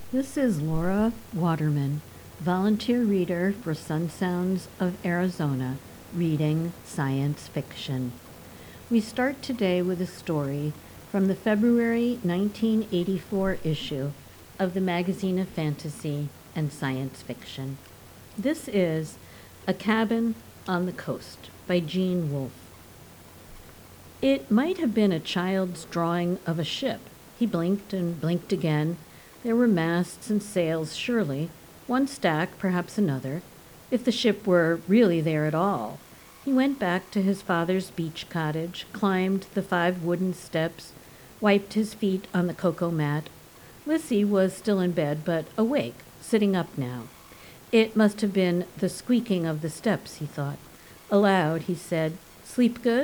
This is Laura Waterman, volunteer reader for Sun Sounds of Arizona, reading science fiction. We start today with a story from the February 1984 issue of the Magazine of Fantasy and Science Fiction. This is A Cabin on the Coast by Gene Wolfe. It might have been a child's drawing of a ship. He blinked and blinked again. There were masts and sails, surely, one stack, perhaps another, if the ship were really there at all. He went back to his father's beach cottage, climbed the 5 wooden steps, wiped his feet on the cocoa mat. Lissy was still in bed, but awake, sitting up now. It must have been the squeaking of the steps, he thought. Aloud, he said, "Sleep good?"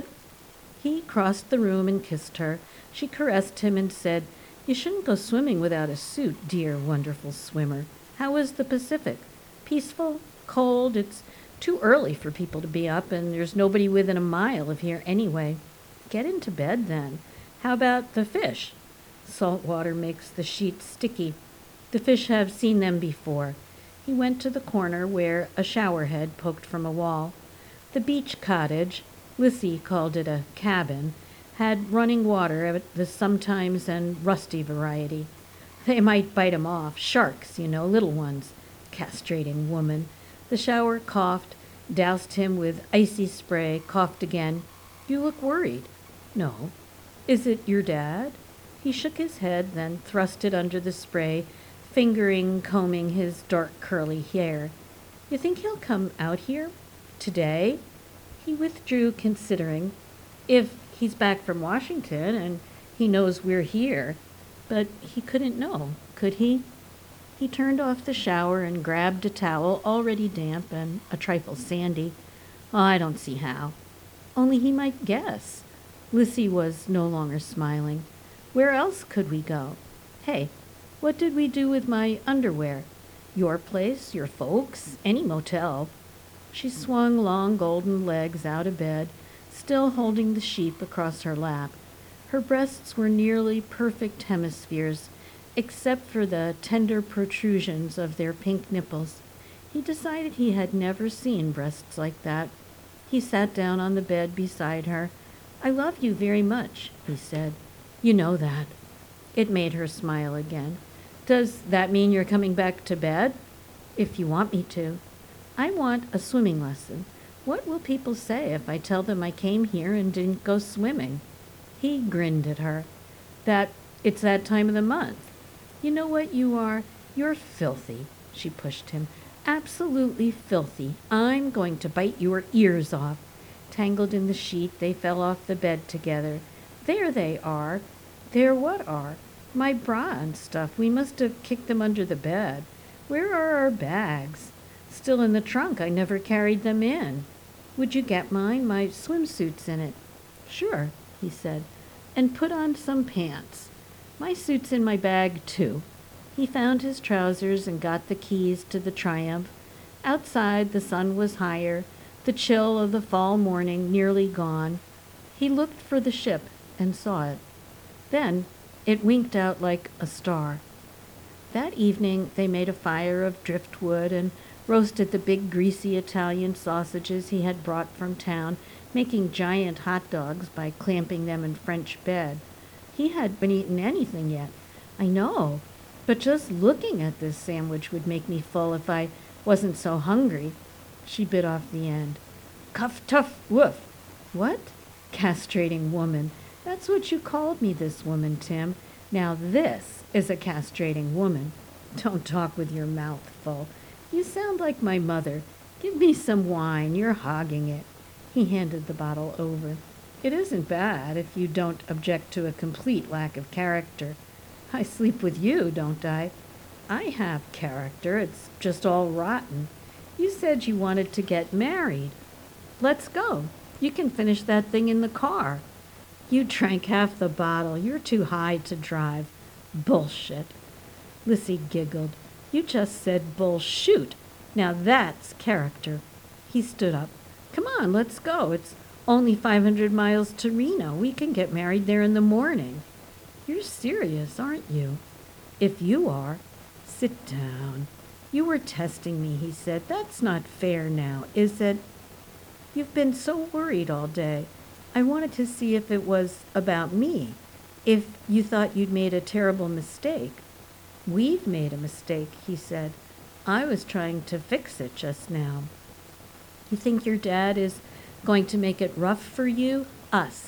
He crossed the room and kissed her. She caressed him and said, "You shouldn't go swimming without a suit, dear, wonderful swimmer. How is the Pacific? Peaceful? Cold? It's too early for people to be up, and there's nobody within a mile of here anyway. Get into bed, then. How about the fish? Salt water makes the sheets sticky. The fish have seen them before." He went to the corner where a shower head poked from a wall. The beach cottage, Lissy called it a cabin, had running water of the sometimes and rusty variety. They might bite 'em off. Sharks, you know, little ones. Castrating woman. The shower coughed, doused him with icy spray, coughed again. "You look worried." "No." "Is it your dad?" He shook his head, then thrust it under the spray, fingering, combing his dark curly hair. "You think he'll come out here? Today?" He withdrew, considering. "If he's back from Washington and he knows we're here." But he couldn't know, could he? He turned off the shower and grabbed a towel already damp and a trifle sandy. "Oh, I don't see how." Only he might guess. Lissy was no longer smiling. "Where else could we go? Hey, what did we do with my underwear? Your place, your folks, any motel." She swung long golden legs out of bed, still holding the sheep across her lap. Her breasts were nearly perfect hemispheres, except for the tender protrusions of their pink nipples. He decided he had never seen breasts like that. He sat down on the bed beside her. "I love you very much," he said. "You know that." It made her smile again. "Does that mean you're coming back to bed?" "If you want me to." "I want a swimming lesson. What will people say if I tell them I came here and didn't go swimming?" He grinned at her. "That it's that time of the month. You know what you are? You're filthy." She pushed him. "Absolutely filthy. I'm going to bite your ears off." Tangled in the sheet, they fell off the bed together. "There they are." "There what are?" "My bra and stuff. We must have kicked them under the bed." "Where are our bags?" "Still in the trunk. I never carried them in." "Would you get mine? My swimsuit's in it." "Sure," he said, "and put on some pants." "My suit's in my bag, too." He found his trousers and got the keys to the Triumph. Outside, the sun was higher, the chill of the fall morning nearly gone. He looked for the ship and saw it. Then it winked out like a star. That evening they made a fire of driftwood and roasted the big greasy Italian sausages he had brought from town, making giant hot dogs by clamping them in French bed. He hadn't been eaten anything yet. "I know, but just looking at this sandwich would make me full if I wasn't so hungry." She bit off the end. "Cuff, tough, woof." "What?" "Castrating woman. That's what you called me, this woman, Tim. Now this is a castrating woman." "Don't talk with your mouth full. You sound like my mother. Give me some wine. You're hogging it." He handed the bottle over. "It isn't bad if you don't object to a complete lack of character." "I sleep with you, don't I?" "I have character. It's just all rotten. You said you wanted to get married." "Let's go. You can finish that thing in the car." "You drank half the bottle. You're too high to drive." "Bullshit." Lissy giggled. "You just said bullshoot. Now that's character." He stood up. "Come on, let's go. It's only 500 miles to Reno. We can get married there in the morning." "You're serious, aren't you?" "If you are." Sit down. You were testing me, he said. That's not fair now, is it? You've been so worried all day. I wanted to see if it was about me, if you thought you'd made a terrible mistake. We've made a mistake, he said. I was trying to fix it just now. You think your dad is going to make it rough for you? Us.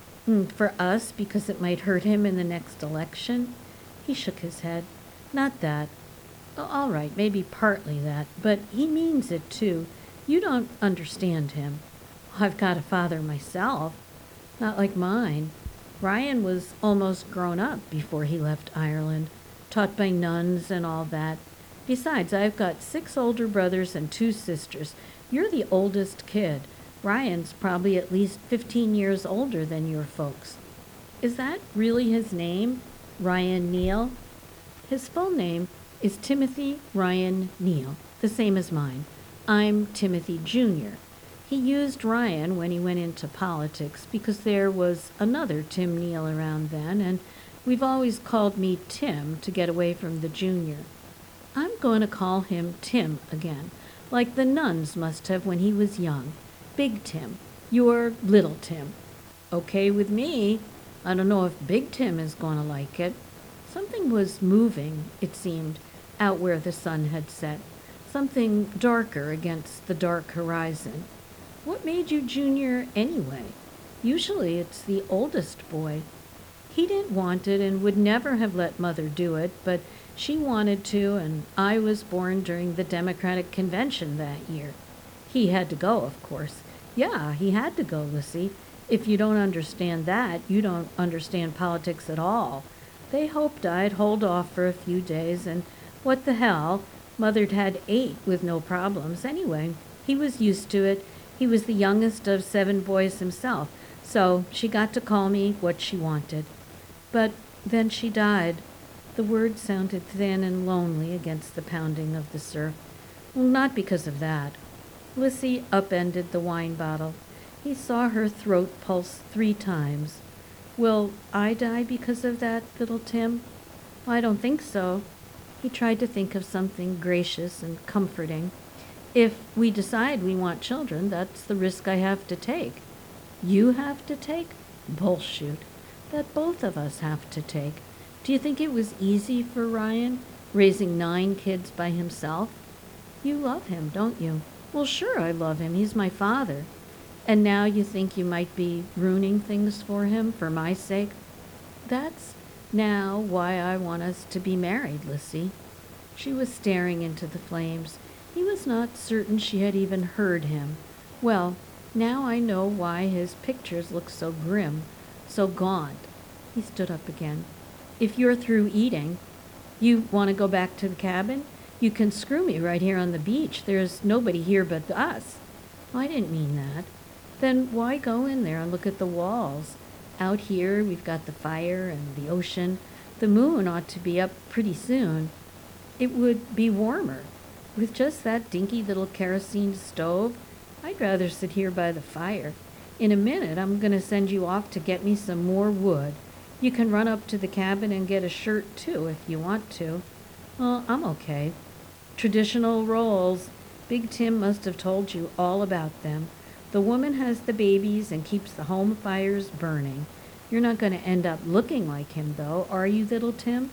For us, because it might hurt him in the next election? He shook his head. Not that. All right, maybe partly that, but he means it too. You don't understand him. I've got a father myself. Not like mine. Ryan was almost grown up before he left Ireland, taught by nuns and all that. Besides, I've got 6 older brothers and 2 sisters. You're the oldest kid. Ryan's probably at least 15 years older than your folks. Is that really his name? Ryan Neal? His full name is Timothy Ryan Neal, the same as mine. I'm Timothy Jr. He used Ryan when he went into politics because there was another Tim Neal around then, and we've always called me Tim to get away from the Junior. I'm going to call him Tim again, like the nuns must have when he was young. Big Tim. You're Little Tim. Okay with me. I don't know if Big Tim is going to like it. Something was moving, it seemed, out where the sun had set. Something darker against the dark horizon. What made you Junior anyway? Usually it's the oldest boy. He didn't want it and would never have let Mother do it, but she wanted to, and I was born during the Democratic Convention that year. He had to go, of course. Yeah, he had to go, Lissy. If you don't understand that, you don't understand politics at all. They hoped I'd hold off for a few days, and what the hell? Mother'd had 8 with no problems anyway. He was used to it. He was the youngest of 7 boys himself, so she got to call me what she wanted. But then she died. The word sounded thin and lonely against the pounding of the surf. Well, not because of that. Lissy upended the wine bottle. He saw her throat pulse 3 times. Will I die because of that, little Tim? I don't think so. He tried to think of something gracious and comforting. If we decide we want children, that's the risk I have to take. You have to take? Bullshit. That both of us have to take. Do you think it was easy for Ryan, raising 9 kids by himself? You love him, don't you? Well, sure I love him. He's my father. And now you think you might be ruining things for him for my sake? That's now why I want us to be married, Lissy. She was staring into the flames. He was not certain she had even heard him. Well, now I know why his pictures look so grim, so gaunt. He stood up again. If you're through eating, you want to go back to the cabin? You can screw me right here on the beach. There's nobody here but us. I didn't mean that. Then why go in there and look at the walls? Out here we've got the fire and the ocean. The moon ought to be up pretty soon. It would be warmer. With just that dinky little kerosene stove, I'd rather sit here by the fire. In a minute I'm going to send you off to get me some more wood. You can run up to the cabin and get a shirt too if you want to. Well, I'm okay. Traditional roles. Big Tim must have told you all about them. The woman has the babies and keeps the home fires burning. You're not going to end up looking like him, though, are you, little Tim?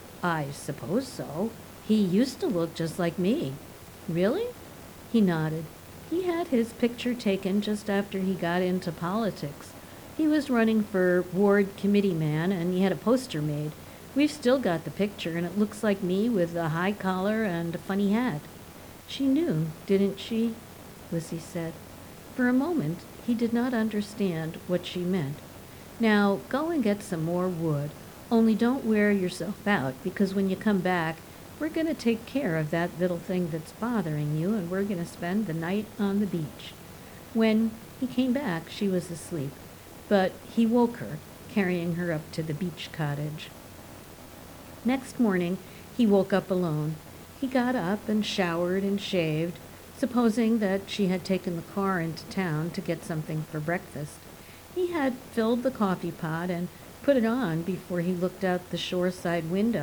I suppose so. He used to look just like me. Really? He nodded. He had his picture taken just after he got into politics. He was running for ward committee man, and he had a poster made. We've still got the picture, and it looks like me with a high collar and a funny hat. She knew, didn't she? Lissy said. For a moment, he did not understand what she meant. Now, go and get some more wood. Only don't wear yourself out, because when you come back, we're going to take care of that little thing that's bothering you, and we're going to spend the night on the beach. When he came back, she was asleep, but he woke her, carrying her up to the beach cottage. Next morning, he woke up alone. He got up and showered and shaved, supposing that she had taken the car into town to get something for breakfast. He had filled the coffee pot and put it on before he looked out the shoreside window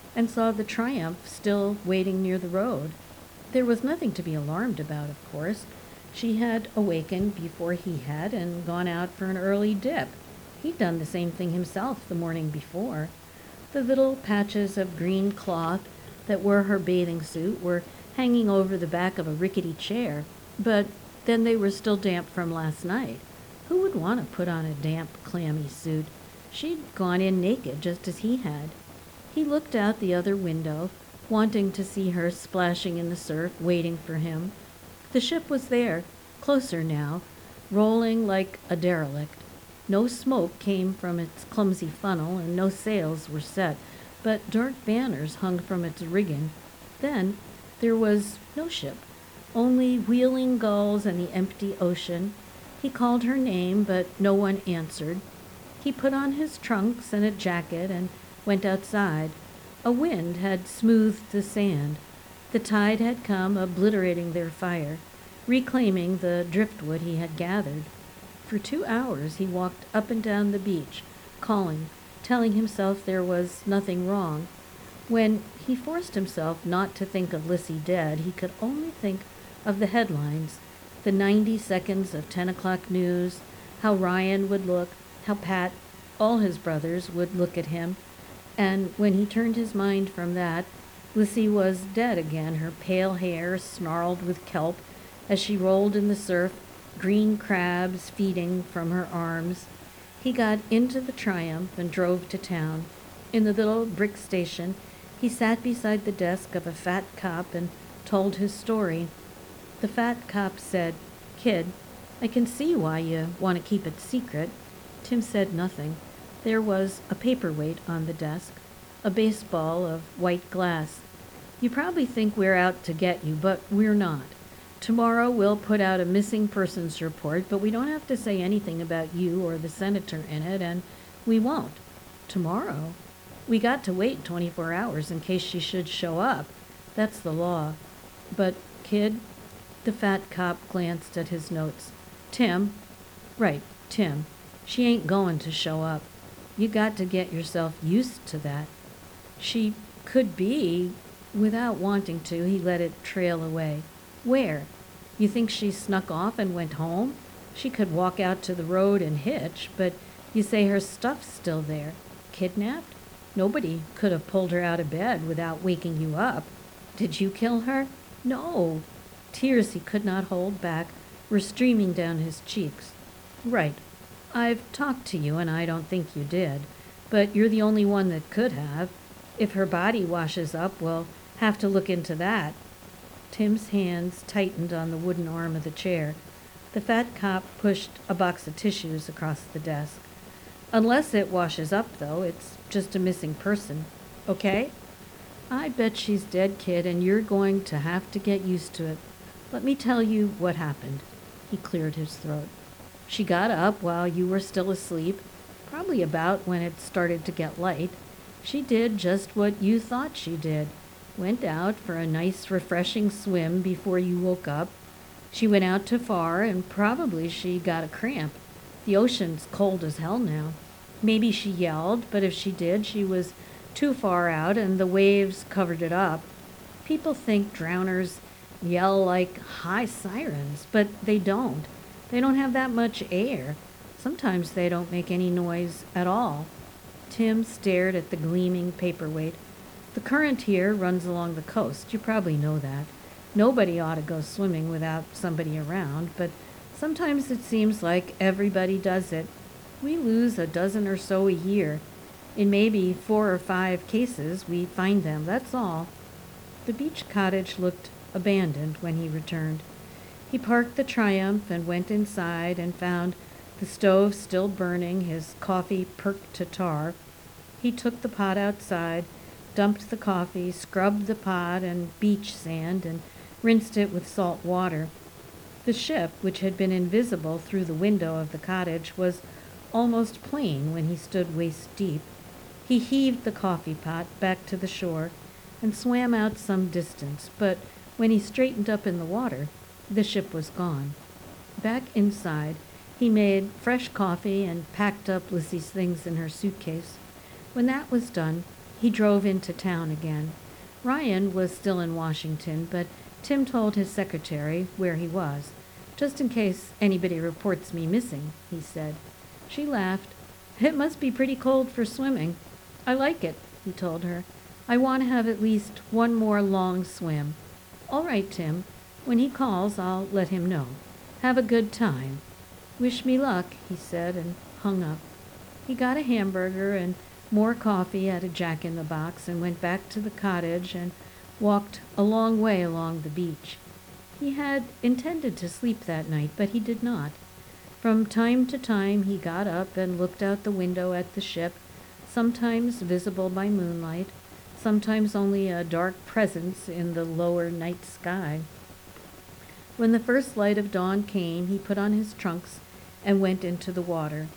and saw the Triumph still waiting near the road. There was nothing to be alarmed about, of course. She had awakened before he had and gone out for an early dip. He'd done the same thing himself the morning before. The little patches of green cloth that were her bathing suit were hanging over the back of a rickety chair, but then they were still damp from last night. Who would want to put on a damp, clammy suit? She'd gone in naked just as he had. He looked out the other window, wanting to see her splashing in the surf, waiting for him. The ship was there, closer now, rolling like a derelict. No smoke came from its clumsy funnel, and no sails were set, but dark banners hung from its rigging. Then there was no ship, only wheeling gulls and the empty ocean. He called her name, but no one answered. He put on his trunks and a jacket and went outside. A wind had smoothed the sand. The tide had come, obliterating their fire, reclaiming the driftwood he had gathered. For 2 hours he walked up and down the beach, calling, telling himself there was nothing wrong. When he forced himself not to think of Lissy dead, he could only think of the headlines, the 90 seconds of 10 o'clock news, how Ryan would look, how Pat, all his brothers, would look at him. And when he turned his mind from that, Lissy was dead again, her pale hair snarled with kelp as she rolled in the surf, green crabs feeding from her arms. He got into the Triumph and drove to town. In the little brick station, he sat beside the desk of a fat cop and told his story. The fat cop said, "Kid, I can see why you want to keep it secret." Tim said nothing. There was a paperweight on the desk, a baseball of white glass. "You probably think we're out to get you, but we're not. Tomorrow we'll put out a missing persons report, but we don't have to say anything about you or the senator in it, and we won't." "Tomorrow? We got to wait 24 hours in case she should show up. That's the law." "But, kid," the fat cop glanced at his notes. "Tim." "Right, Tim. She ain't going to show up. You got to get yourself used to that." "She could be." Without wanting to, he let it trail away. "Where? You think she snuck off and went home? She could walk out to the road and hitch, but you say her stuff's still there. Kidnapped? Nobody could have pulled her out of bed without waking you up. Did you kill her?" "No." Tears he could not hold back were streaming down his cheeks. "Right. I've talked to you, and I don't think you did. But you're the only one that could have. If her body washes up, we'll have to look into that." Tim's hands tightened on the wooden arm of the chair. The fat cop pushed a box of tissues across the desk. "Unless it washes up, though, it's just a missing person. Okay? I bet she's dead, kid, and you're going to have to get used to it. Let me tell you what happened." He cleared his throat. "She got up while you were still asleep, probably about when it started to get light. She did just what you thought she did. Went out for a nice refreshing swim before you woke up. She went out too far and probably she got a cramp. The ocean's cold as hell now. Maybe she yelled, but if she did, she was too far out and the waves covered it up. People think drowners yell like high sirens, but they don't. They don't have that much air. Sometimes they don't make any noise at all." Tim stared at the gleaming paperweight. "The current here runs along the coast. You probably know that. Nobody ought to go swimming without somebody around, but sometimes it seems like everybody does it. We lose a dozen or so a year. In maybe 4 or 5 cases, we find them, that's all." The beach cottage looked abandoned when he returned. He parked the Triumph and went inside and found the stove still burning, his coffee perked to tar. He took the pot outside, dumped the coffee, scrubbed the pot and beach sand, and rinsed it with salt water. The ship, which had been invisible through the window of the cottage, was almost plain when he stood waist deep. He heaved the coffee pot back to the shore and swam out some distance, but when he straightened up in the water, the ship was gone. Back inside, he made fresh coffee and packed up Lissy's things in her suitcase. When that was done, He drove into town again. Ryan was still in Washington, but Tim told his secretary where he was. "Just in case anybody reports me missing," he said. She laughed. "It must be pretty cold for swimming." "I like it," he told her. "I want to have at least one more long swim." "All right, Tim. When he calls, I'll let him know. Have a good time." "Wish me luck," he said, and hung up. He got a hamburger and more coffee at a Jack-in-the-Box and went back to the cottage and walked a long way along the beach. He had intended to sleep that night, but he did not. From time to time he got up and looked out the window at the ship, sometimes visible by moonlight, sometimes only a dark presence in the lower night sky. When the first light of dawn came, he put on his trunks and went into the water.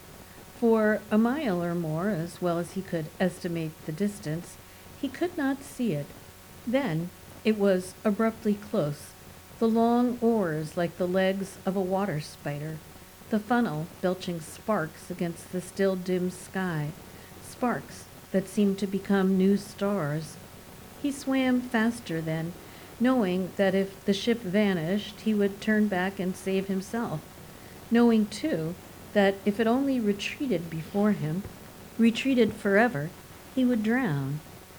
For a mile or more, as well as he could estimate the distance, he could not see it. Then it was abruptly close, the long oars like the legs of a water spider, the funnel belching sparks against the still dim sky, sparks that seemed to become new stars. He swam faster then, knowing that if the ship vanished, he would turn back and save himself, knowing, too, that if it only retreated before him, retreated forever, he would drown.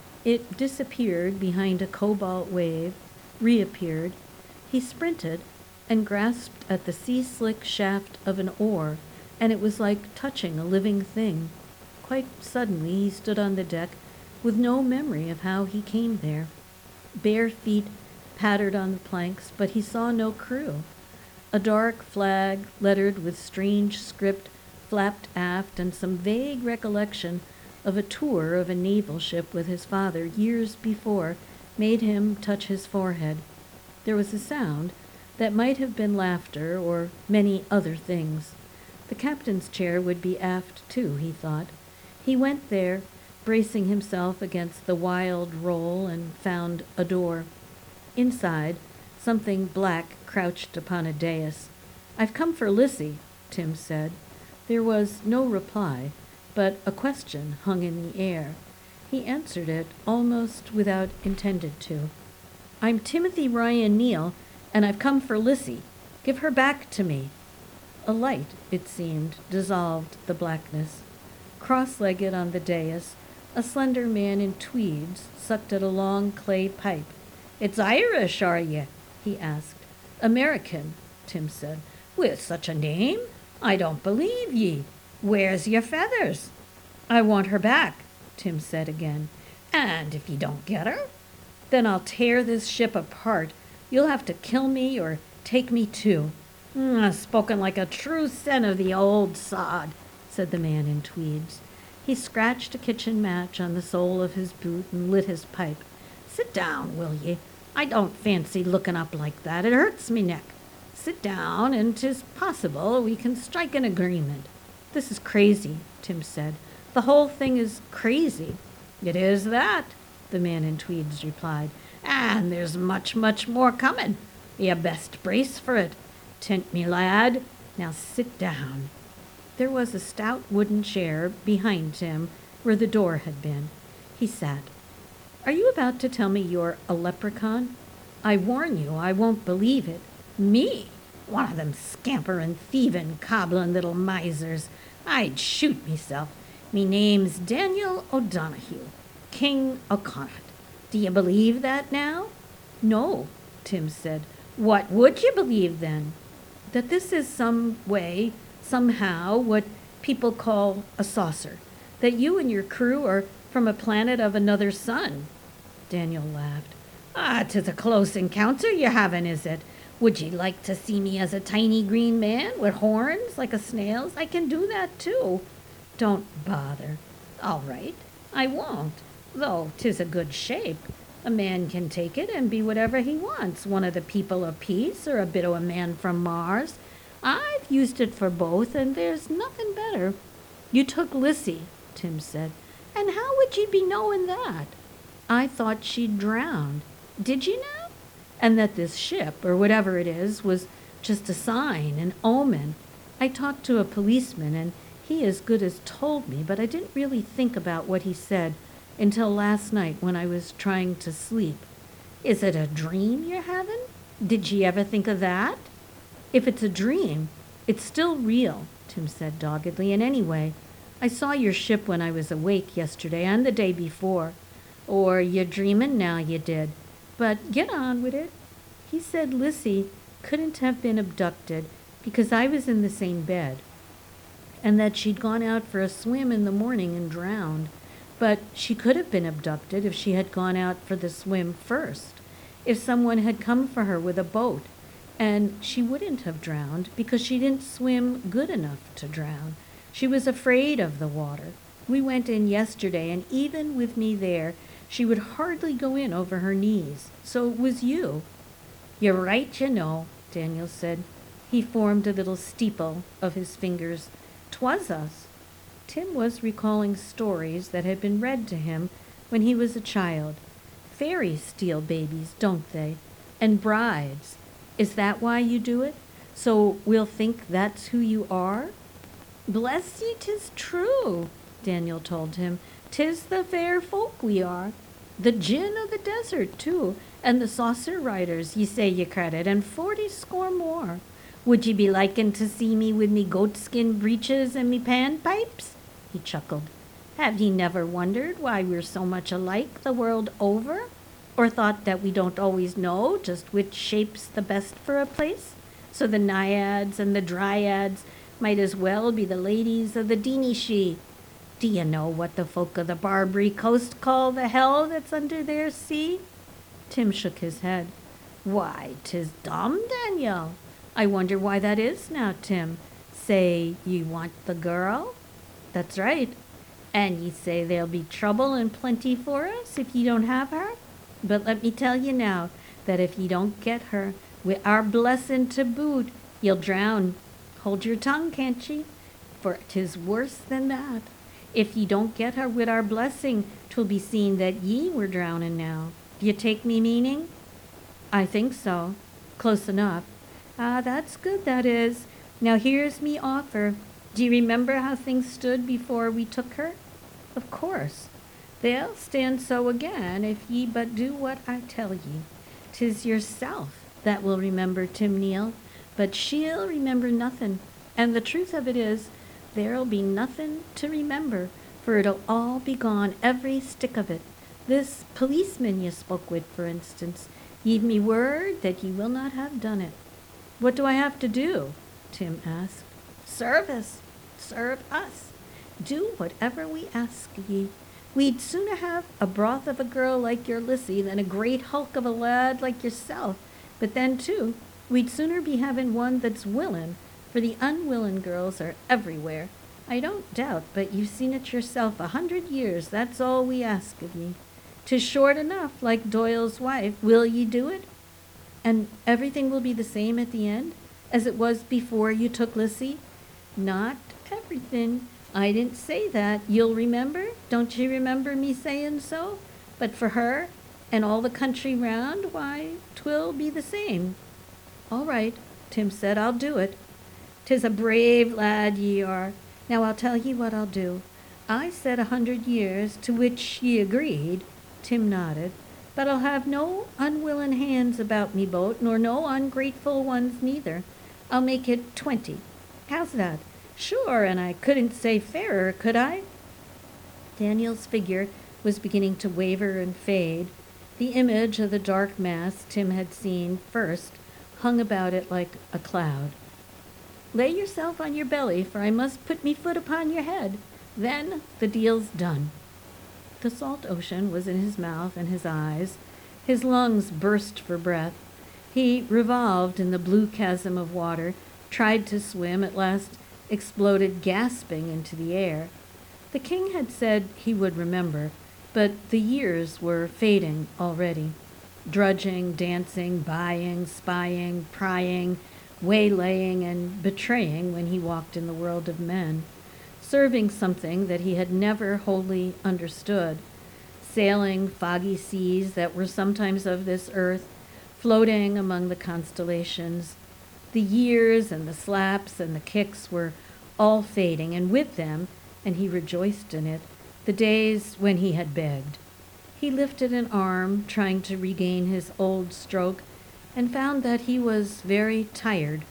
It disappeared behind a cobalt wave, reappeared. He sprinted and grasped at the sea-slick shaft of an oar, and it was like touching a living thing. Quite suddenly he stood on the deck with no memory of how he came there. Bare feet pattered on the planks, but he saw no crew. A dark flag, lettered with strange script, flapped aft, and some vague recollection of a tour of a naval ship with his father years before made him touch his forehead. There was a sound that might have been laughter or many other things. The captain's chair would be aft, too, he thought. He went there, bracing himself against the wild roll, and found a door. Inside, something black crouched upon a dais. "I've come for Lissy," Tim said. There was no reply, but a question hung in the air. He answered it almost without intended to. "I'm Timothy Ryan Neal, and I've come for Lissy. Give her back to me." A light, it seemed, dissolved the blackness. Cross-legged on the dais, a slender man in tweeds sucked at a long clay pipe. "It's Irish, are ye?" he asked. "American," Tim said. "With such a name? I don't believe ye. Where's your feathers?" "I want her back," Tim said again. "And if ye don't get her?" "Then I'll tear this ship apart. You'll have to kill me or take me too." Spoken like a true son of the old sod," said the man in tweeds. He scratched a kitchen match on the sole of his boot and lit his pipe. "Sit down, will ye? I don't fancy looking up like that. It hurts me neck. Sit down, and 'tis possible we can strike an agreement." "This is crazy," Tim said. "The whole thing is crazy." "It is that," the man in tweeds replied. "And there's much, much more coming. You best brace for it. Tint, me lad. Now sit down." There was a stout wooden chair behind him where the door had been. He sat. "Are you about to tell me you're a leprechaun? I warn you, I won't believe it." "Me? One of them scamperin', thievin', cobblin' little misers. I'd shoot meself. Me name's Daniel O'Donohue, King O'Connor. Do you believe that now?" "No," Tim said. "What would you believe then?" "That this is some way, somehow, what people call a saucer. That you and your crew are from a planet of another sun." Daniel laughed. "'Tis a close encounter you're having, is it? Would ye like to see me as a tiny green man with horns like a snail's? I can do that, too." "Don't bother." "All right, I won't, though 'tis a good shape. A man can take it and be whatever he wants, one of the people of peace or a bit of a man from Mars. I've used it for both, and there's nothing better." "You took Lissy," Tim said. "And how would ye be knowing that?" "I thought she'd drowned." "Did you now?" "And that this ship, or whatever it is, was just a sign, an omen. I talked to a policeman, and he as good as told me, but I didn't really think about what he said, until last night when I was trying to sleep. Is it a dream you're having? Did you ever think of that? If it's a dream, it's still real, Tim said doggedly. And anyway, I saw your ship when I was awake yesterday and the day before. Or you're dreaming now, you did. But get on with it. He said Lissy couldn't have been abducted because I was in the same bed, and that she'd gone out for a swim in the morning and drowned. But she could have been abducted if she had gone out for the swim first, if someone had come for her with a boat, and she wouldn't have drowned because she didn't swim good enough to drown. She was afraid of the water. We went in yesterday, and even with me there, she would hardly go in over her knees. So it was you. You're right, you know, Daniel said. He formed a little steeple of his fingers. 'Twas us. Tim was recalling stories that had been read to him when he was a child. Fairies steal babies, don't they? And brides. Is that why you do it? So we'll think that's who you are? Bless ye, 'tis true, Daniel told him. 'Tis the fair folk we are. The gin o' the desert, too, and the saucer riders, ye say ye credit, and 40 score more. Would ye be liking to see me with me goatskin breeches and me panpipes? He chuckled. Have ye never wondered why we're so much alike the world over? Or thought that we don't always know just which shape's the best for a place? So the naiads and the dryads might as well be the ladies of the Dinishee. Do you know what the folk of the Barbary coast call the hell that's under their sea? Tim shook his head. Why, 'tis dumb, Daniel. I wonder why that is now, Tim. Say ye want the girl? That's right. And ye say there'll be trouble and plenty for us if ye don't have her? But let me tell you now that if ye don't get her, with our blessing to boot, you'll drown. Hold your tongue, can't ye? For 'tis worse than that. If ye don't get her with our blessing, 'twill be seen that ye were drowning now. Do you take me meaning? I think so. Close enough. Ah, that's good, that is. Now here's me offer. Do you remember how things stood before we took her? Of course. They'll stand so again if ye but do what I tell ye. 'Tis yourself that will remember, Tim Neal, but she'll remember nothing. And the truth of it is, there'll be nothing to remember, for it'll all be gone, every stick of it. This policeman ye spoke with, for instance, ye've me word that ye will not have done it. What do I have to do? Tim asked. Service. Serve us. Do whatever we ask ye. We'd sooner have a broth of a girl like your Lissy than a great hulk of a lad like yourself. But then, too, we'd sooner be having one that's willin', for the unwillin' girls are everywhere. I don't doubt, but you've seen it yourself 100 years. That's all we ask of ye. 'Tis short enough, like Doyle's wife. Will ye do it? And everything will be the same at the end, as it was before you took Lissy? Not everything. I didn't say that. You'll remember? Don't you remember me saying so? But for her, and all the country round, why, 'twill be the same. All right, Tim said, I'll do it. 'Tis a brave lad ye are. Now I'll tell ye what I'll do. I said 100 years, to which ye agreed. Tim nodded. But I'll have no unwilling hands about me boat, nor no ungrateful ones neither. I'll make it 20. How's that? Sure, and I couldn't say fairer, could I? Daniel's figure was beginning to waver and fade. The image of the dark mass Tim had seen first hung about it like a cloud. Lay yourself on your belly, for I must put me foot upon your head. Then the deal's done. The salt ocean was in his mouth and his eyes. His lungs burst for breath. He revolved in the blue chasm of water, tried to swim, at last exploded gasping into the air. The king had said he would remember, but the years were fading already. Drudging, dancing, buying, spying, prying, waylaying, and betraying when he walked in the world of men. Serving something that he had never wholly understood, sailing foggy seas that were sometimes of this earth, floating among the constellations. The years and the slaps and the kicks were all fading, and with them, and he rejoiced in it, the days when he had begged. He lifted an arm, trying to regain his old stroke, and found that he was very tired.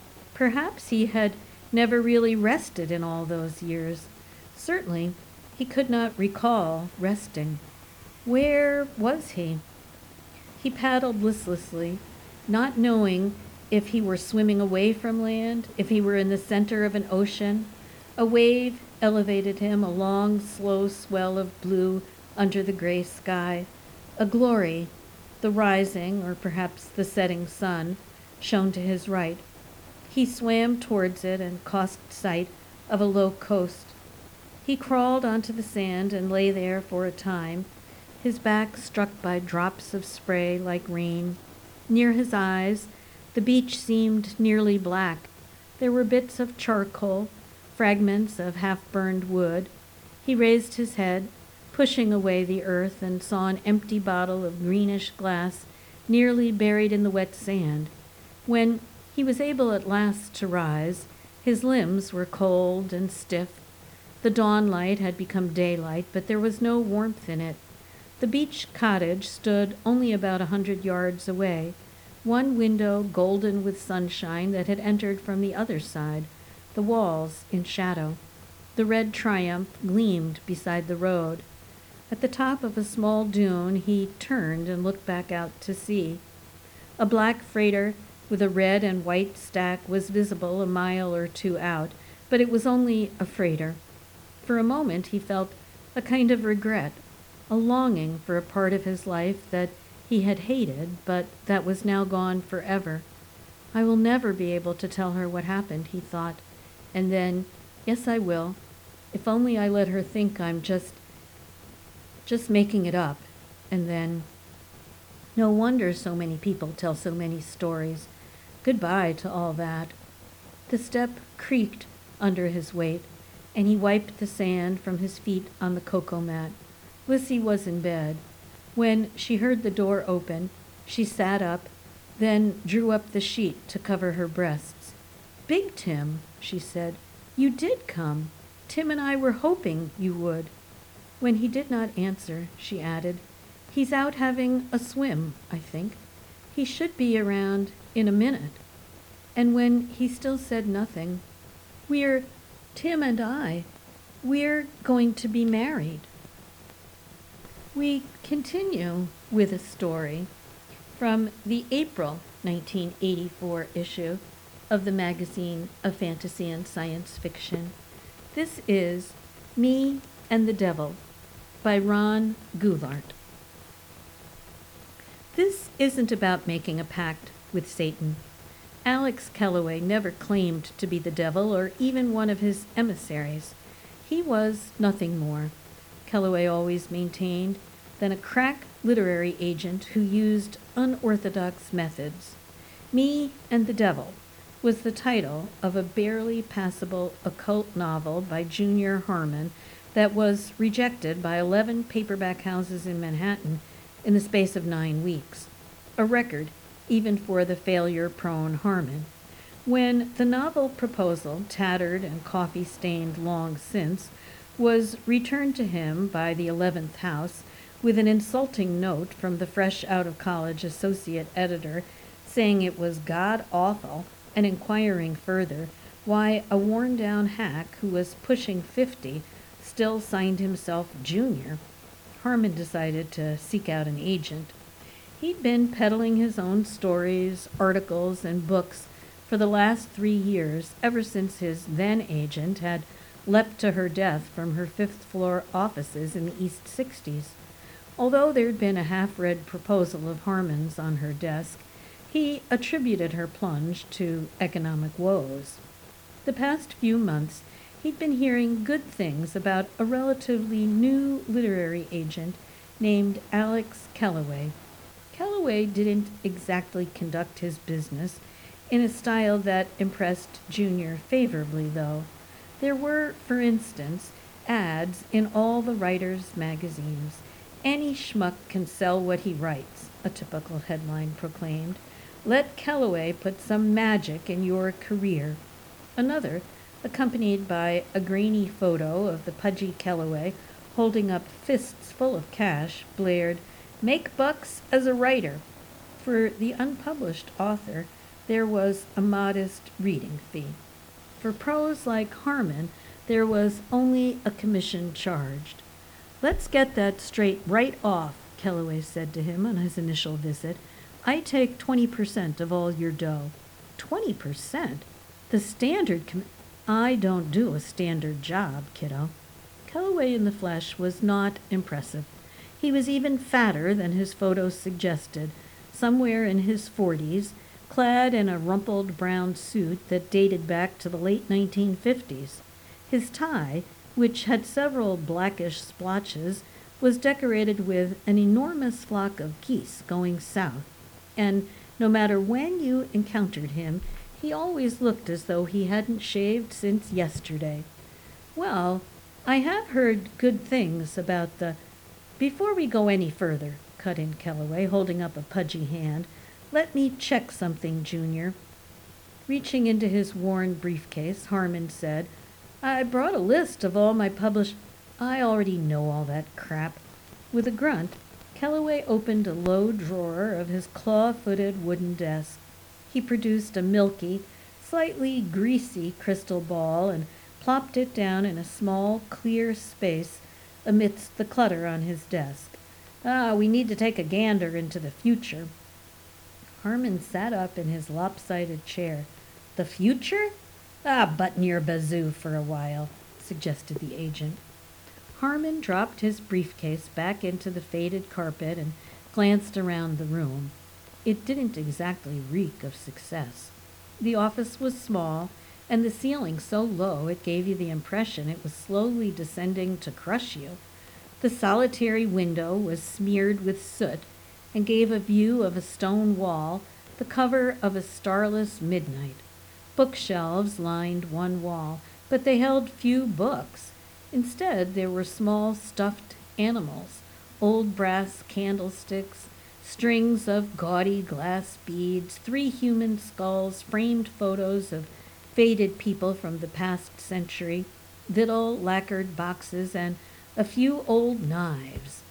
Perhaps he had never really rested in all those years. Certainly, he could not recall resting. Where was he? He paddled listlessly, not knowing if he were swimming away from land, if he were in the center of an ocean. A wave elevated him, a long, slow swell of blue under the gray sky. A glory, the rising, or perhaps the setting sun, shone to his right. He swam towards it and caught sight of a low coast. He crawled onto the sand and lay there for a time, his back struck by drops of spray like rain. Near his eyes, the beach seemed nearly black. There were bits of charcoal, fragments of half-burned wood. He raised his head, pushing away the earth, and saw an empty bottle of greenish glass nearly buried in the wet sand. When he was able at last to rise, his limbs were cold and stiff. The dawn light had become daylight, but there was no warmth in it. The beach cottage stood only about 100 yards away, one window golden with sunshine that had entered from the other side, the walls in shadow. The red Triumph gleamed beside the road. At the top of a small dune, he turned and looked back out to sea. A black freighter with a red and white stack was visible a mile or two out, but it was only a freighter. For a moment he felt a kind of regret, a longing for a part of his life that he had hated, but that was now gone forever. I will never be able to tell her what happened, he thought. And then, yes, I will. If only I let her think I'm just making it up. And then, no wonder so many people tell so many stories. Goodbye to all that. The step creaked under his weight, and he wiped the sand from his feet on the cocoa mat. Lissy was in bed. When she heard the door open, she sat up, then drew up the sheet to cover her breasts. "Big Tim," she said, "you did come. Tim and I were hoping you would." When he did not answer, she added, "He's out having a swim, I think. He should be around in a minute." And when he still said nothing, Tim and I, we're going to be married." We continue with a story from the April 1984 issue of the magazine of fantasy and science fiction. This is Me and the Devil by Ron Goulart. This isn't about making a pact with Satan. Alex Kellaway never claimed to be the devil or even one of his emissaries. He was nothing more, Kellaway always maintained, than a crack literary agent who used unorthodox methods. Me and the Devil was the title of a barely passable occult novel by Junior Harmon that was rejected by 11 paperback houses in Manhattan in the space of 9 weeks, a record even for the failure-prone Harmon. When the novel proposal, tattered and coffee-stained long since, was returned to him by the 11th house with an insulting note from the fresh-out-of-college associate editor saying it was god-awful and inquiring further why a worn-down hack who was pushing 50 still signed himself Junior, Harmon decided to seek out an agent. He'd been peddling his own stories, articles, and books for the last 3 years, ever since his then-agent had leapt to her death from her 5th-floor offices in the East 60s. Although there'd been a half-read proposal of Harmon's on her desk, he attributed her plunge to economic woes. The past few months, he'd been hearing good things about a relatively new literary agent named Alex Kellaway. Kellaway didn't exactly conduct his business in a style that impressed Junior favorably, though. There were, for instance, ads in all the writers' magazines. "Any schmuck can sell what he writes," a typical headline proclaimed. "Let Kellaway put some magic in your career." Another, accompanied by a grainy photo of the pudgy Kellaway holding up fists full of cash, blared, "Make bucks as a writer." For the unpublished author, there was a modest reading fee. For prose like Harmon, there was only a commission charged. "Let's get that straight right off," Kellaway said to him on his initial visit. "I take 20% of all your dough." 20%? The standard I don't do a standard job, kiddo. Kellaway in the flesh was not impressive. He was even fatter than his photos suggested, somewhere in his 40s, clad in a rumpled brown suit that dated back to the late 1950s. His tie, which had several blackish splotches, was decorated with an enormous flock of geese going south, and no matter when you encountered him, he always looked as though he hadn't shaved since yesterday. "Well, I have heard good things about the—" "Before we go any further," cut in Kellaway, holding up a pudgy hand, "let me check something, Junior." Reaching into his worn briefcase, Harmon said, "I brought a list of all my published—" "I already know all that crap." With a grunt, Kellaway opened a low drawer of his claw-footed wooden desk. He produced a milky, slightly greasy crystal ball and plopped it down in a small, clear space amidst the clutter on his desk. We need to take a gander into the future." Harmon sat up in his lopsided chair. "The future?" "Button your bazoo for a while," suggested the agent. Harmon dropped his briefcase back into the faded carpet and glanced around the room. It didn't exactly reek of success. The office was small, and the ceiling so low it gave you the impression it was slowly descending to crush you. The solitary window was smeared with soot and gave a view of a stone wall, the cover of a starless midnight. Bookshelves lined one wall, but they held few books. Instead, there were small stuffed animals, old brass candlesticks, strings of gaudy glass beads, 3 human skulls, framed photos of faded people from the past century, little lacquered boxes, and a few old knives.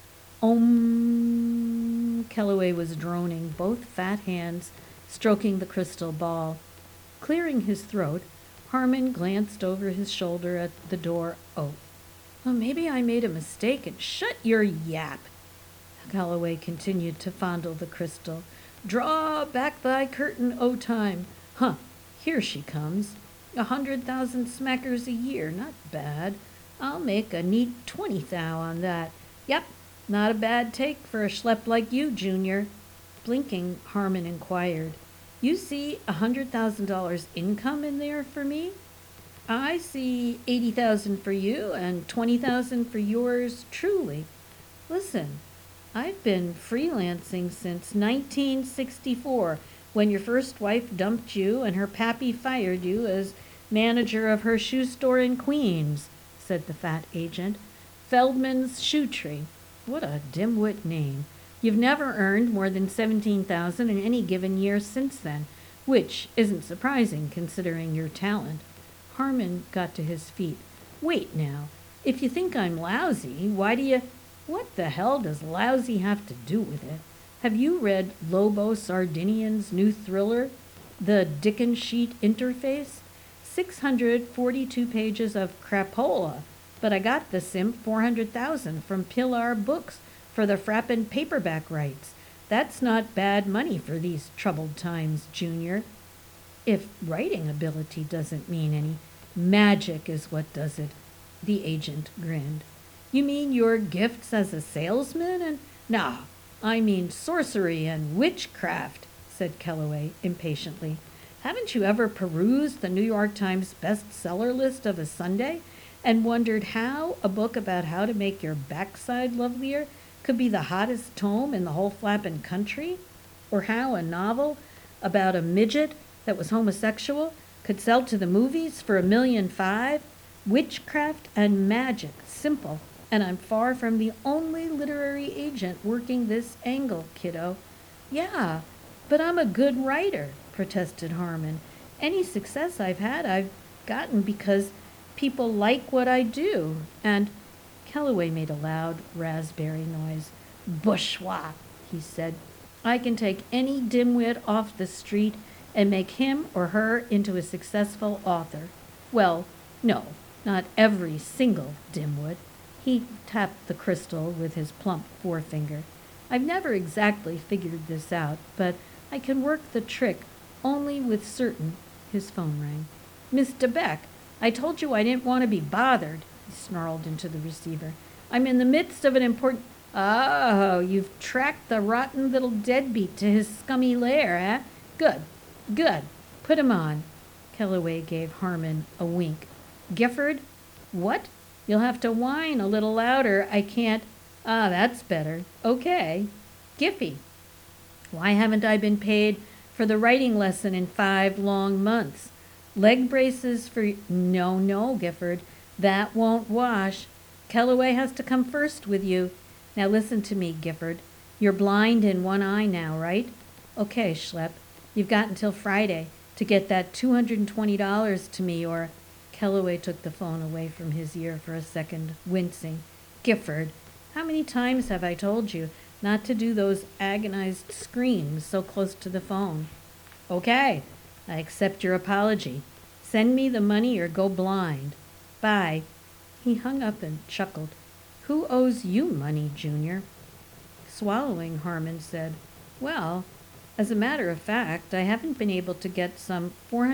"Om," Kellaway was droning, both fat hands stroking the crystal ball. Clearing his throat, Harmon glanced over his shoulder at the door. Oh, maybe I made a mistake and—" "Shut your yap!" Kellaway continued to fondle the crystal. "Draw back thy curtain, O time. Here she comes. 100,000 smackers a year, not bad. I'll make a neat 20 thou on that. Yep, not a bad take for a schlep like you, Junior." Blinking, Harmon inquired, "You see $100,000 income in there for me?" "I see 80,000 for you and 20,000 for yours truly. Listen, I've been freelancing since 1964, when your first wife dumped you and her pappy fired you as manager of her shoe store in Queens," said the fat agent. "Feldman's Shoe Tree. What a dimwit name. You've never earned more than 17,000 in any given year since then, which isn't surprising considering your talent." Harmon got to his feet. "Wait now, if you think I'm lousy, why do you—" "What the hell does lousy have to do with it? Have you read Lobo Sardinian's new thriller, The Dickens Sheet Interface? 642 pages of crapola, but I got the simp 400,000 from Pilar Books for the frappin' paperback rights. That's not bad money for these troubled times, Junior." "If writing ability doesn't mean any, magic is what does it." The agent grinned. "You mean your gifts as a salesman and—" "No, I mean sorcery and witchcraft," said Kellaway impatiently. "Haven't you ever perused the New York Times bestseller list of a Sunday and wondered how a book about how to make your backside lovelier could be the hottest tome in the whole flappin' country? Or how a novel about a midget that was homosexual could sell to the movies for $1.5 million? Witchcraft and magic, simple. And I'm far from the only literary agent working this angle, kiddo." "Yeah, but I'm a good writer," protested Harmon. "Any success I've had, I've gotten because people like what I do." And Kellaway made a loud raspberry noise. Bourgeois, he said. I can take any dimwit off the street and make him or her into a successful author. Well, no, not every single dimwit. He tapped the crystal with his plump forefinger. I've never exactly figured this out, but I can work the trick only with certain. His phone rang. Mr. Beck, I told you I didn't want to be bothered, he snarled into the receiver. I'm in the midst of an important... Oh, you've tracked the rotten little deadbeat to his scummy lair, eh? Good, good. Put him on. Kellaway gave Harmon a wink. Gifford? What? You'll have to whine a little louder. I can't... Ah, that's better. Okay. Giffy. Why haven't I been paid for the writing lesson in 5 long months? Leg braces for... No, Gifford. That won't wash. Kellaway has to come first with you. Now listen to me, Gifford. You're blind in one eye now, right? Okay, Schlepp. You've got until Friday to get that $220 to me or... Kellaway took the phone away from his ear for a second, wincing. Gifford, how many times have I told you not to do those agonized screams so close to the phone? Okay, I accept your apology. Send me the money or go blind. Bye. He hung up and chuckled. Who owes you money, Junior? Swallowing, Harmon said, Well, as a matter of fact, I haven't been able to get some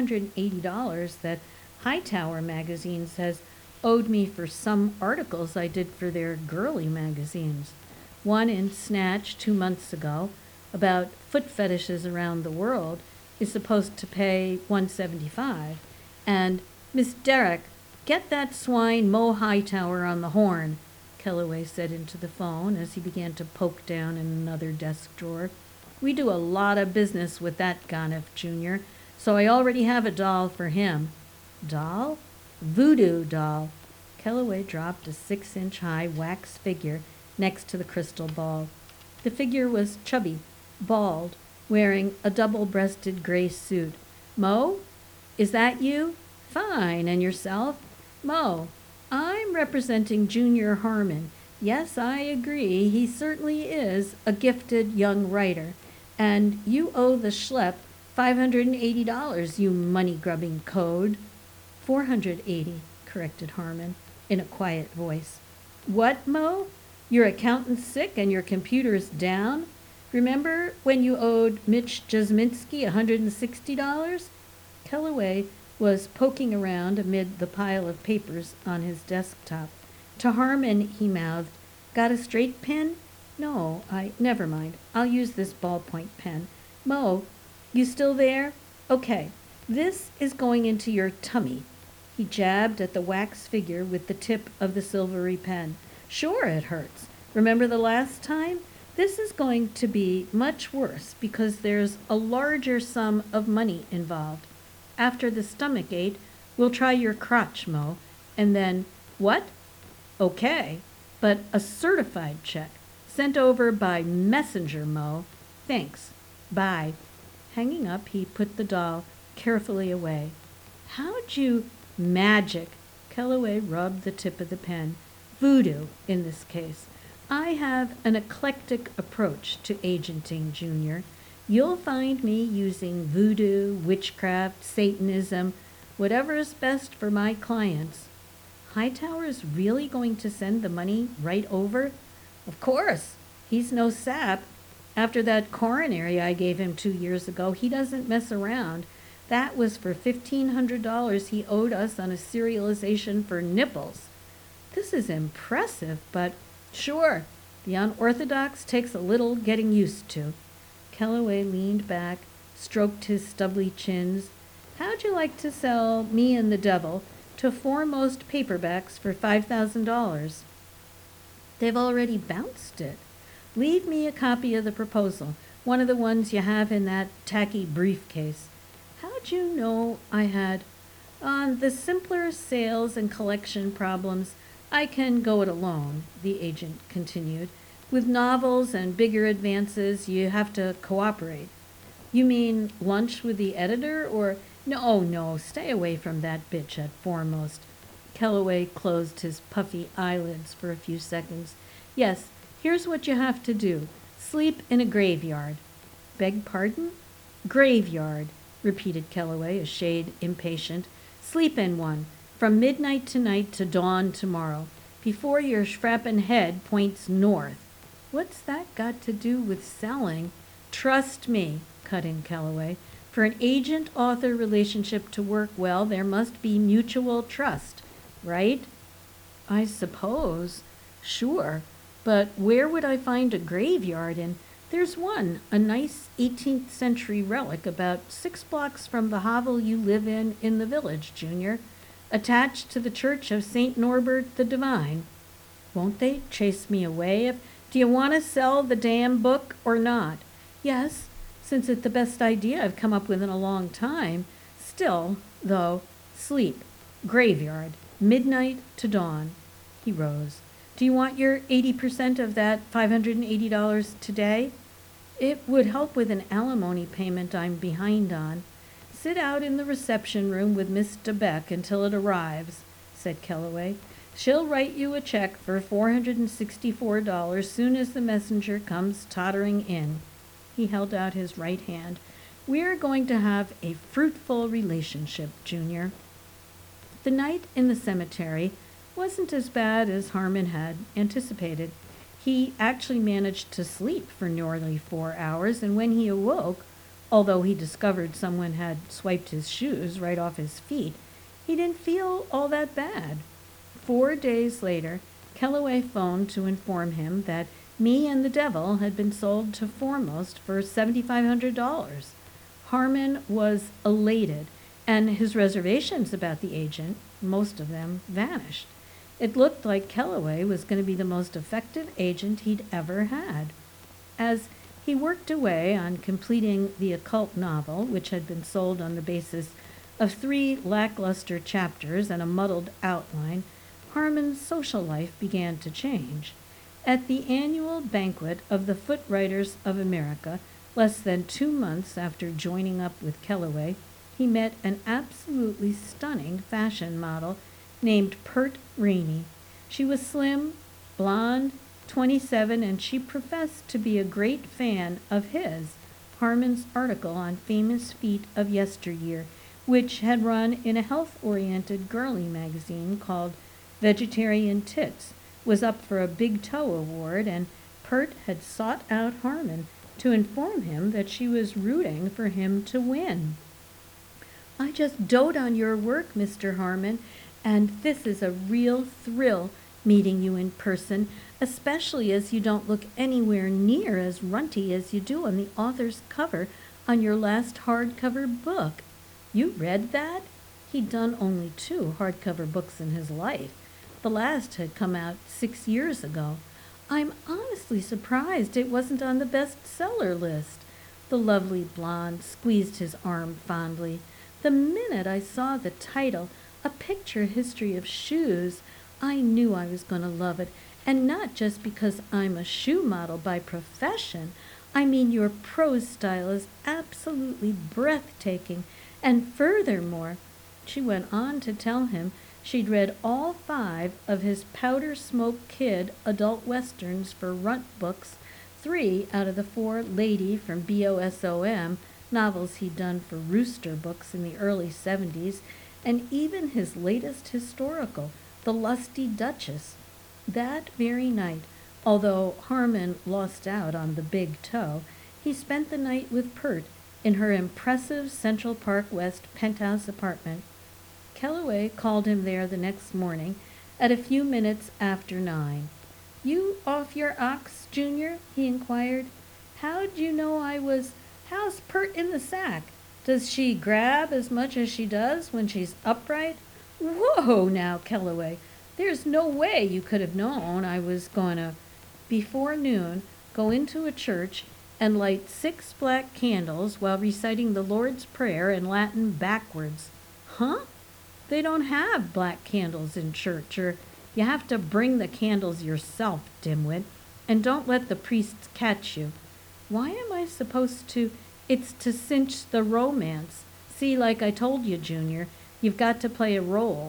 $480 that Hightower magazine says owed me for some articles I did for their girly magazines. One in Snatch 2 months ago about foot fetishes around the world is supposed to pay $175. And Miss Derrick, get that swine Mo Hightower on the horn, Kellaway said into the phone as he began to poke down in another desk drawer. We do a lot of business with that Ganiff Jr., so I already have a doll for him. Doll? Voodoo doll. Kellaway dropped a 6-inch high wax figure next to the crystal ball. The figure was chubby, bald, wearing a double-breasted gray suit. Mo? Is that you? Fine. And yourself? Mo, I'm representing Junior Harmon. Yes, I agree. He certainly is a gifted young writer. And you owe the Schlepp $580, you money-grubbing code. $480, corrected Harmon in a quiet voice. What, Mo? Your accountant's sick and your computer's down? Remember when you owed Mitch Jasminski $160? Kellaway was poking around amid the pile of papers on his desktop. To Harmon, he mouthed, Got a straight pen? No, never mind. I'll use this ballpoint pen. Mo, you still there? Okay, this is going into your tummy. He jabbed at the wax figure with the tip of the silvery pen. Sure, it hurts. Remember the last time? This is going to be much worse because there's a larger sum of money involved. After the stomach ache, we'll try your crotch, Mo. And then, what? Okay, but a certified check, sent over by messenger, Mo. Thanks. Bye. Hanging up, he put the doll carefully away. How'd you... Magic. Kellaway rubbed the tip of the pen. Voodoo, in this case. I have an eclectic approach to agenting, Junior. You'll find me using voodoo, witchcraft, Satanism, whatever is best for my clients. Hightower's really going to send the money right over? Of course. He's no sap. After that coronary I gave him 2 years ago, he doesn't mess around. That was for $1,500 he owed us on a serialization for nipples. This is impressive, but sure, the unorthodox takes a little getting used to. Kellaway leaned back, stroked his stubbly chins. How'd you like to sell Me and the Devil to foremost paperbacks for $5,000? They've already bounced it. Leave me a copy of the proposal, one of the ones you have in that tacky briefcase. How'd you know I had... On the simpler sales and collection problems, I can go it alone, the agent continued. With novels and bigger advances, you have to cooperate. You mean lunch with the editor, or... No, stay away from that bitch at foremost. Kellaway closed his puffy eyelids for a few seconds. Yes, here's what you have to do. Sleep in a graveyard. Beg pardon? Graveyard, repeated Kellaway, a shade impatient. Sleep in one, from midnight tonight to dawn tomorrow, before your shrapnel head points north. What's that got to do with selling? Trust me, cut in Kellaway. For an agent-author relationship to work well, there must be mutual trust, right? I suppose. Sure. But where would I find a graveyard? And there's one, a nice 18th century relic about 6 blocks from the hovel you live in the village, Junior, attached to the church of St. Norbert the Divine. Won't they chase me away? Do you want to sell the damn book or not? Yes, since it's the best idea I've come up with in a long time. Still, though, sleep, graveyard, midnight to dawn. He rose. Do you want your 80% of that $580 today? It would help with an alimony payment I'm behind on. Sit out in the reception room with Miss DeBeck until it arrives, said Kellaway. She'll write you a check for $464 soon as the messenger comes tottering in. He held out his right hand. We're going to have a fruitful relationship, Junior. The night in the cemetery wasn't as bad as Harmon had anticipated. He actually managed to sleep for nearly 4 hours, and when he awoke, although he discovered someone had swiped his shoes right off his feet, he didn't feel all that bad. 4 days later, Kellaway phoned to inform him that Me and the Devil had been sold to Foremost for $7,500. Harmon was elated, and his reservations about the agent, most of them, vanished. It looked like Kellaway was going to be the most effective agent he'd ever had. As he worked away on completing the occult novel, which had been sold on the basis of 3 lackluster chapters and a muddled outline, Harmon's social life began to change. At the annual banquet of the Foot Writers of America, less than 2 months after joining up with Kellaway, he met an absolutely stunning fashion model named Pert Rainey. She was slim, blonde, 27, and she professed to be a great fan of his, Harmon's article on famous feet of yesteryear, which had run in a health-oriented girly magazine called Vegetarian Tits, was up for a Big Toe award, and Pert had sought out Harmon to inform him that she was rooting for him to win. I just dote on your work, Mr. Harmon, and this is a real thrill meeting you in person, especially as you don't look anywhere near as runty as you do on the author's cover on your last hardcover book. You read that? He'd done only 2 hardcover books in his life. The last had come out 6 years ago. I'm honestly surprised it wasn't on the bestseller list. The lovely blonde squeezed his arm fondly. The minute I saw the title, A Picture History of Shoes, I knew I was going to love it, and not just because I'm a shoe model by profession. I mean, your prose style is absolutely breathtaking, and furthermore, she went on to tell him she'd read all 5 of his Powder Smoke Kid adult westerns for Runt Books, 3 out of the 4 Lady from BOSOM novels he'd done for Rooster Books in the early 70s, and even his latest historical, The Lusty Duchess. That very night, although Harmon lost out on the Big Toe, he spent the night with Pert in her impressive Central Park West penthouse apartment. Kellaway called him there the next morning at a few minutes after 9. You off your ox, Junior? He inquired. How'd you know I was... How's Pert in the sack? Does she grab as much as she does when she's upright? Whoa, now, Kellaway. There's no way you could have known I was going to, before noon, go into a church and light 6 black candles while reciting the Lord's Prayer in Latin backwards. Huh? They don't have black candles in church, or you have to bring the candles yourself, dimwit, and don't let the priests catch you. Why am I supposed to? It's to cinch the romance. See, like I told you, Junior, you've got to play a role.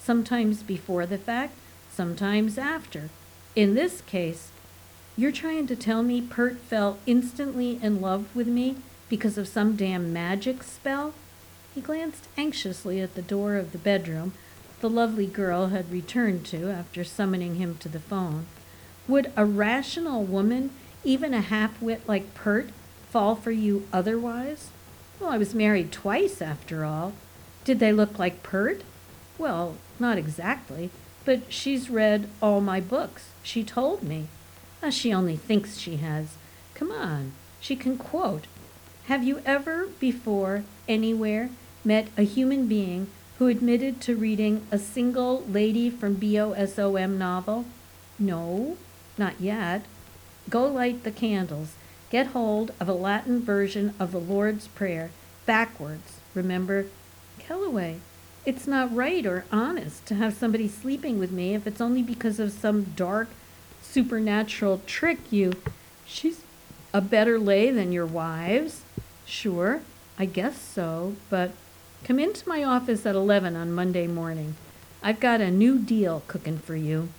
sometimes before the fact, sometimes after. In this case, you're trying to tell me Pert fell instantly in love with me because of some damn magic spell? He glanced anxiously at the door of the bedroom the lovely girl had returned to after summoning him to the phone. Would a rational woman, even a half-wit like Pert, fall for you otherwise? Well, I was married twice, after all. Did they look like Pert? Well, not exactly, but she's read all my books. She told me. She only thinks she has. Come on, she can quote. Have you ever before, anywhere, met a human being who admitted to reading a single Lady from BOSOM novel? No, not yet. Go light the candles. Get hold of a Latin version of the Lord's Prayer, backwards, remember? Kellaway, it's not right or honest to have somebody sleeping with me if it's only because of some dark, supernatural trick you... She's a better lay than your wives? Sure, I guess so, but come into my office at 11 on Monday morning. I've got a new deal cooking for you.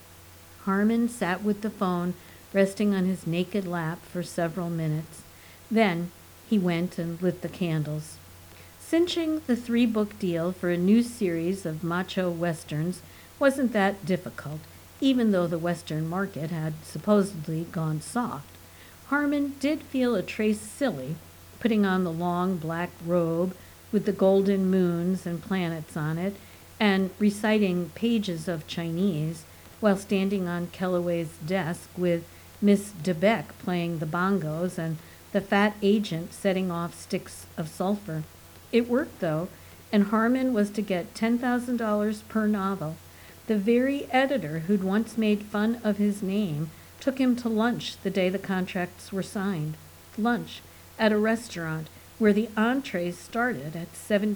Harmon sat with the phone resting on his naked lap for several minutes. Then he went and lit the candles. Cinching the 3-book deal for a new series of macho westerns wasn't that difficult, even though the western market had supposedly gone soft. Harmon did feel a trace silly, putting on the long black robe with the golden moons and planets on it, and reciting pages of Chinese while standing on Kellaway's desk with Miss DeBeck playing the bongos and the fat agent setting off sticks of sulfur. It worked, though, and Harmon was to get $10,000 per novel. The very editor who'd once made fun of his name took him to lunch the day the contracts were signed. Lunch at a restaurant where the entrees started at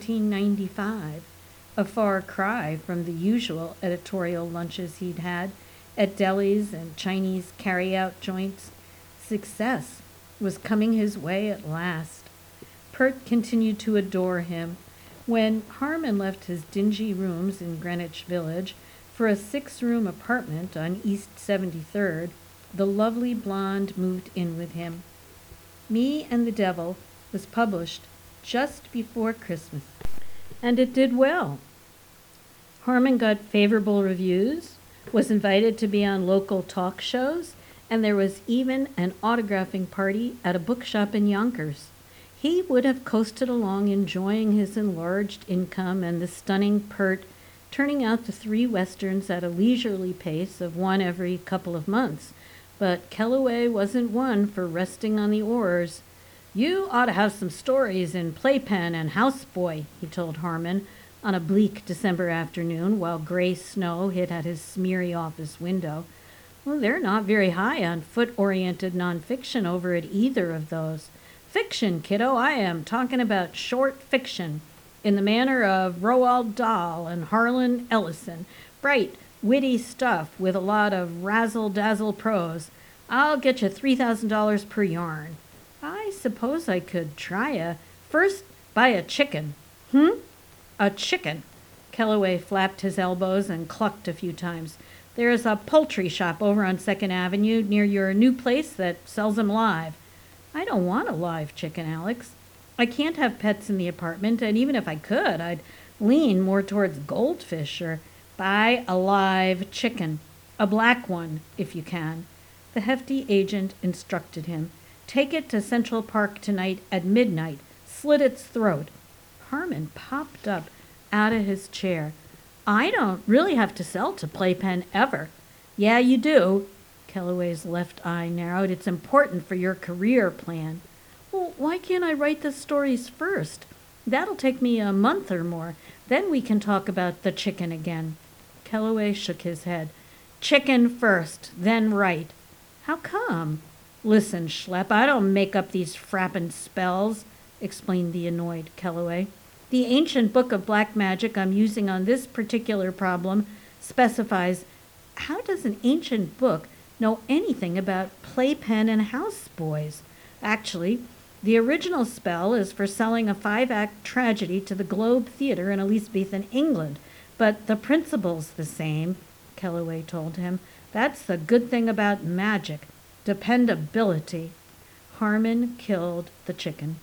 $17.95, a far cry from the usual editorial lunches he'd had at delis and Chinese carry-out joints. Success was coming his way at last. Pert continued to adore him. When Harmon left his dingy rooms in Greenwich Village for a 6-room apartment on East 73rd, the lovely blonde moved in with him. Me and the Devil was published just before Christmas, and it did well. Harmon got favorable reviews, was invited to be on local talk shows, and there was even an autographing party at a bookshop in Yonkers. He would have coasted along enjoying his enlarged income and the stunning Pert, turning out the 3 westerns at a leisurely pace of one every couple of months. But Kellaway wasn't one for resting on the oars. You ought to have some stories in Playpen and Houseboy, he told Harmon on a bleak December afternoon while gray snow hit at his smeary office window. Well, they're not very high on foot-oriented nonfiction over at either of those. Fiction, kiddo, I am talking about short fiction, in the manner of Roald Dahl and Harlan Ellison. Bright, witty stuff with a lot of razzle-dazzle prose. I'll get you $3,000 per yarn. I suppose I could try first buy a chicken. A chicken. Kellaway flapped his elbows and clucked a few times. There's a poultry shop over on 2nd Avenue near your new place that sells them live. I don't want a live chicken, Alex. I can't have pets in the apartment, and even if I could, I'd lean more towards goldfish or buy a live chicken. A black one, if you can. The hefty agent instructed him. Take it to Central Park tonight at midnight. Slit its throat. Harmon popped up out of his chair. I don't really have to sell to Playpen ever. Yeah, you do. Kellaway's left eye narrowed. It's important for your career plan. Well, why can't I write the stories first? That'll take me a month or more. Then we can talk about the chicken again. Kellaway shook his head. Chicken first, then write. How come? Listen, Schlepp, I don't make up these frappin' spells, explained the annoyed Kellaway. The ancient book of black magic I'm using on this particular problem specifies how does an ancient book know anything about Playpen and Houseboys? Actually, the original spell is for selling a 5-act tragedy to the Globe Theatre in Elizabethan England, But the principle's the same, Kellaway told him. That's the good thing about magic. Dependability. Harmon killed the chicken.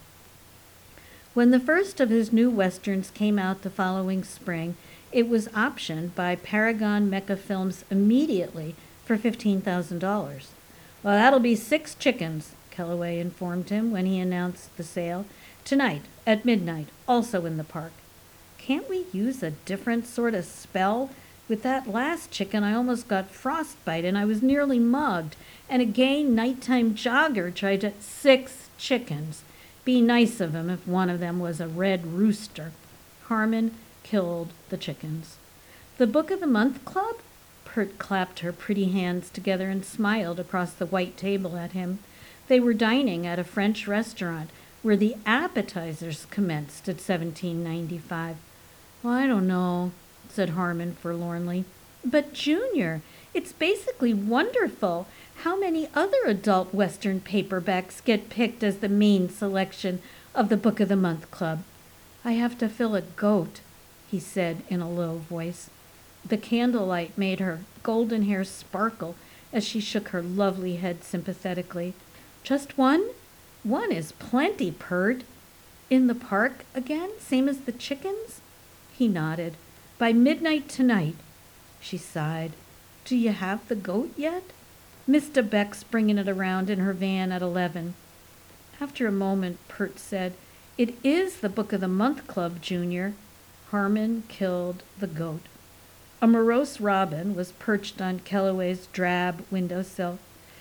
When the first of his new westerns came out the following spring, it was optioned by Paragon Mecha Films immediately for $15,000. Well, that'll be 6 chickens, Kellaway informed him when he announced the sale. Tonight, at midnight, also in the park. Can't we use a different sort of spell? With that last chicken, I almost got frostbite and I was nearly mugged. And a gay nighttime jogger tried to... 6 chickens. Be nice of him if one of them was a red rooster. Harmon killed the chickens. The Book of the Month Club? Pert clapped her pretty hands together and smiled across the white table at him. They were dining at a French restaurant where the appetizers commenced at $17.95. Well, I don't know, said Harmon forlornly. But, Junior, it's basically wonderful. How many other adult Western paperbacks get picked as the main selection of the Book of the Month Club? I have to fill a goat, he said in a low voice. The candlelight made her golden hair sparkle as she shook her lovely head sympathetically. Just one? One is plenty, Pert. In the park again, same as the chickens? He nodded. By midnight tonight. She sighed. Do you have the goat yet? Mr. Beck's bringing it around in her van at 11. After a moment, Pert said, It is the Book of the Month Club, Junior. Harmon killed the goat. A morose robin was perched on Kellaway's drab windowsill.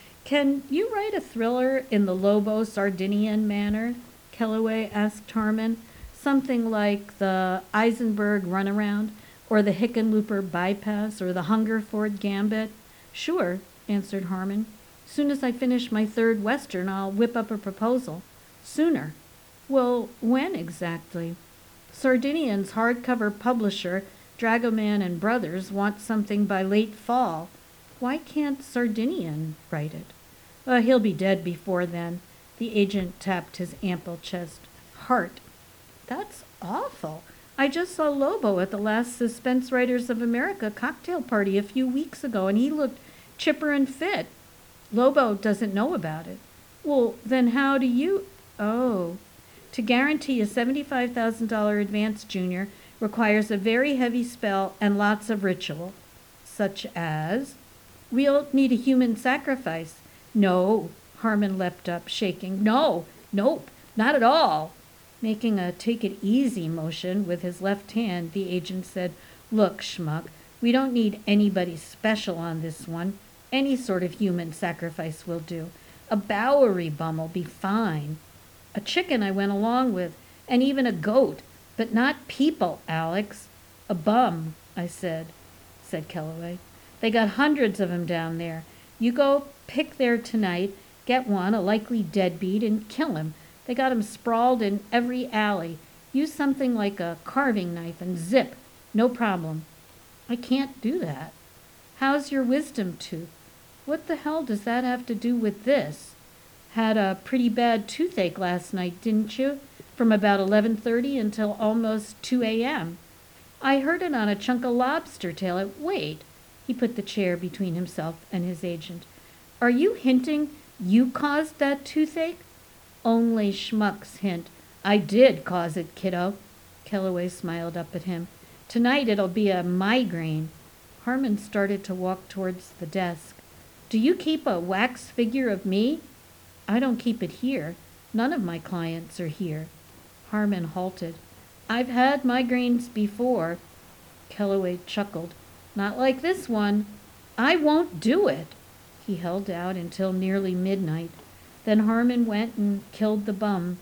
Can you write a thriller in the Lobo Sardinian manner? Kellaway asked Harmon. Something like the Eisenberg Runaround, or the Hickenlooper Bypass, or the Hungerford Gambit? Sure, answered Harmon. Soon as I finish my 3rd Western, I'll whip up a proposal. Sooner. Well, when exactly? Sardinian's hardcover publisher, Dragoman and Brothers, wants something by late fall. Why can't Sardinian write it? He'll be dead before then. The agent tapped his ample chest. Heart. That's awful. I just saw Lobo at the last Suspense Writers of America cocktail party a few weeks ago, and he looked chipper and fit. Lobo doesn't know about it. Well, then how do you... Oh. To guarantee a $75,000 advance, Junior, requires a very heavy spell and lots of ritual. Such as? We'll need a human sacrifice. No. Harmon leapt up, shaking. No. Nope. Not at all. Making a take-it-easy motion with his left hand, the agent said, Look, schmuck, we don't need anybody special on this one. Any sort of human sacrifice will do. A Bowery bum'll be fine. A chicken I went along with, and even a goat, but not people, Alex. A bum, I said Kellaway. They got hundreds of 'em down there. You go pick there tonight, get one, a likely deadbeat, and kill him. They got 'em sprawled in every alley. Use something like a carving knife and zip. No problem. I can't do that. How's your wisdom tooth? What the hell does that have to do with this? Had a pretty bad toothache last night, didn't you? From about 11:30 until almost 2 a.m. I heard it on a chunk of lobster tail. Wait. He put the chair between himself and his agent. Are you hinting you caused that toothache? Only schmucks hint. I did cause it, kiddo. Kellaway smiled up at him. Tonight it'll be a migraine. Harmon started to walk towards the desk. Do you keep a wax figure of me? I don't keep it here. None of my clients are here. Harmon halted. I've had migraines before. Kellaway chuckled. Not like this one. I won't do it. He held out until nearly midnight. Then Harmon went and killed the bum.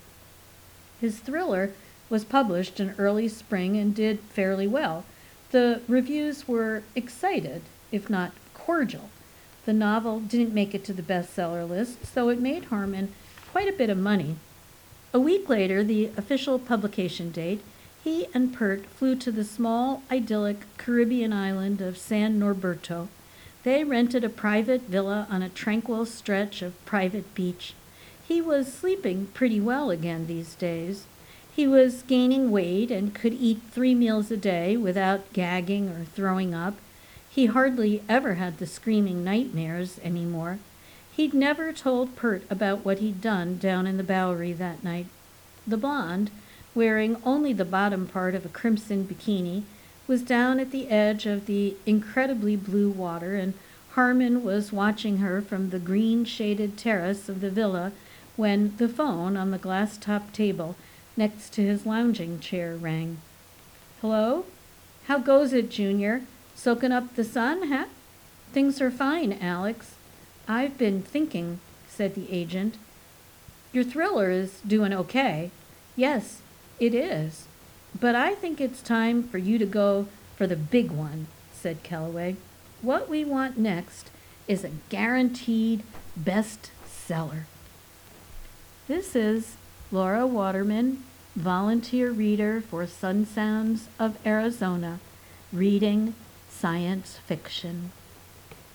His thriller was published in early spring and did fairly well. The reviews were excited, if not cordial. The novel didn't make it to the bestseller list, so it made Harmon quite a bit of money. A week later, the official publication date, he and Pert flew to the small, idyllic Caribbean island of San Norberto. They rented a private villa on a tranquil stretch of private beach. He was sleeping pretty well again these days. He was gaining weight and could eat 3 meals a day without gagging or throwing up. He hardly ever had the screaming nightmares anymore. He'd never told Pert about what he'd done down in the Bowery that night. The blonde, wearing only the bottom part of a crimson bikini, was down at the edge of the incredibly blue water, and Harmon was watching her from the green-shaded terrace of the villa when the phone on the glass-topped table next to his lounging chair rang. "Hello? How goes it, Junior? Soaking up the sun, huh?" "Things are fine, Alex. I've been thinking," said the agent. "Your thriller is doing okay." "Yes, it is. But I think it's time for you to go for the big one," said Kellaway. "What we want next is a guaranteed bestseller." This is Laura Waterman, volunteer reader for Sun Sounds of Arizona, reading science fiction.